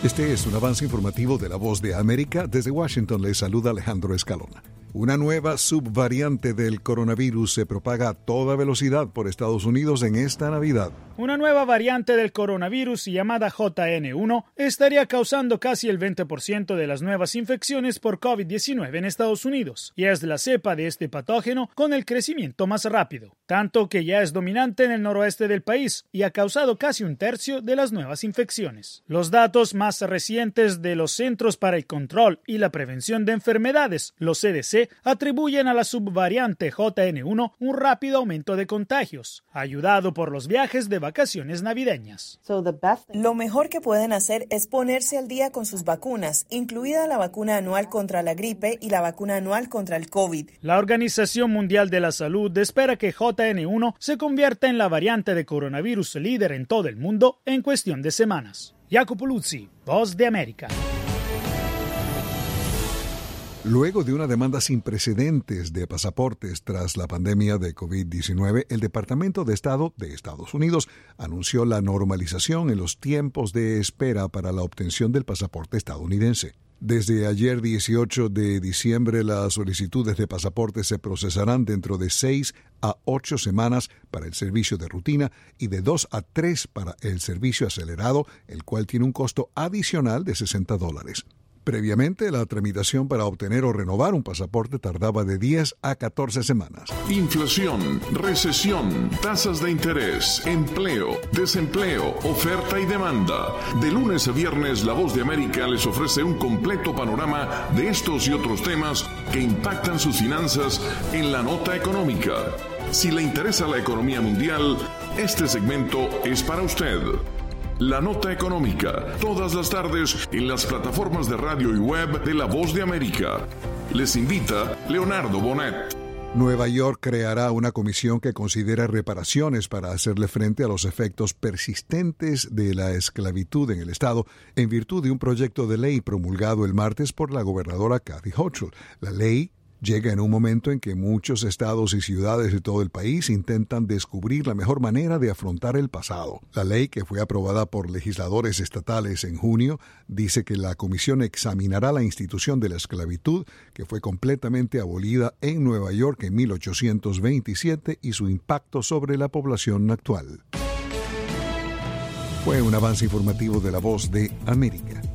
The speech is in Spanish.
Este es un avance informativo de La Voz de América. Desde Washington les saluda Alejandro Escalona. Una nueva subvariante del coronavirus se propaga a toda velocidad por Estados Unidos en esta Navidad. Una nueva variante del coronavirus llamada JN1 estaría causando casi el 20% de las nuevas infecciones por COVID-19 en Estados Unidos y es la cepa de este patógeno con el crecimiento más rápido, tanto que ya es dominante en el noroeste del país y ha causado casi un tercio de las nuevas infecciones. Los datos más recientes de los Centros para el Control y la Prevención de Enfermedades, los CDC, atribuyen a la subvariante JN1 un rápido aumento de contagios, ayudado por los viajes de vacaciones navideñas. Lo mejor que pueden hacer es ponerse al día con sus vacunas, incluida la vacuna anual contra la gripe y la vacuna anual contra el COVID. La Organización Mundial de la Salud espera que JN1 se convierta en la variante de coronavirus líder en todo el mundo en cuestión de semanas. Jacopo Luzzi, Voz de América. Luego de una demanda sin precedentes de pasaportes tras la pandemia de COVID-19, el Departamento de Estado de Estados Unidos anunció la normalización en los tiempos de espera para la obtención del pasaporte estadounidense. Desde ayer 18 de diciembre, las solicitudes de pasaporte se procesarán dentro de 6 a 8 semanas para el servicio de rutina y de 2 a 3 para el servicio acelerado, el cual tiene un costo adicional de $60. Previamente, la tramitación para obtener o renovar un pasaporte tardaba de 10 a 14 semanas. Inflación, recesión, tasas de interés, empleo, desempleo, oferta y demanda. De lunes a viernes, La Voz de América les ofrece un completo panorama de estos y otros temas que impactan sus finanzas en la nota económica. Si le interesa la economía mundial, este segmento es para usted. La Nota Económica, todas las tardes en las plataformas de radio y web de La Voz de América. Les invita Leonardo Bonet. Nueva York creará una comisión que considera reparaciones para hacerle frente a los efectos persistentes de la esclavitud en el estado en virtud de un proyecto de ley promulgado el martes por la gobernadora Kathy Hochul. La ley llega en un momento en que muchos estados y ciudades de todo el país intentan descubrir la mejor manera de afrontar el pasado. La ley, que fue aprobada por legisladores estatales en junio, dice que la comisión examinará la institución de la esclavitud, que fue completamente abolida en Nueva York en 1827, y su impacto sobre la población actual. Fue un avance informativo de La Voz de América.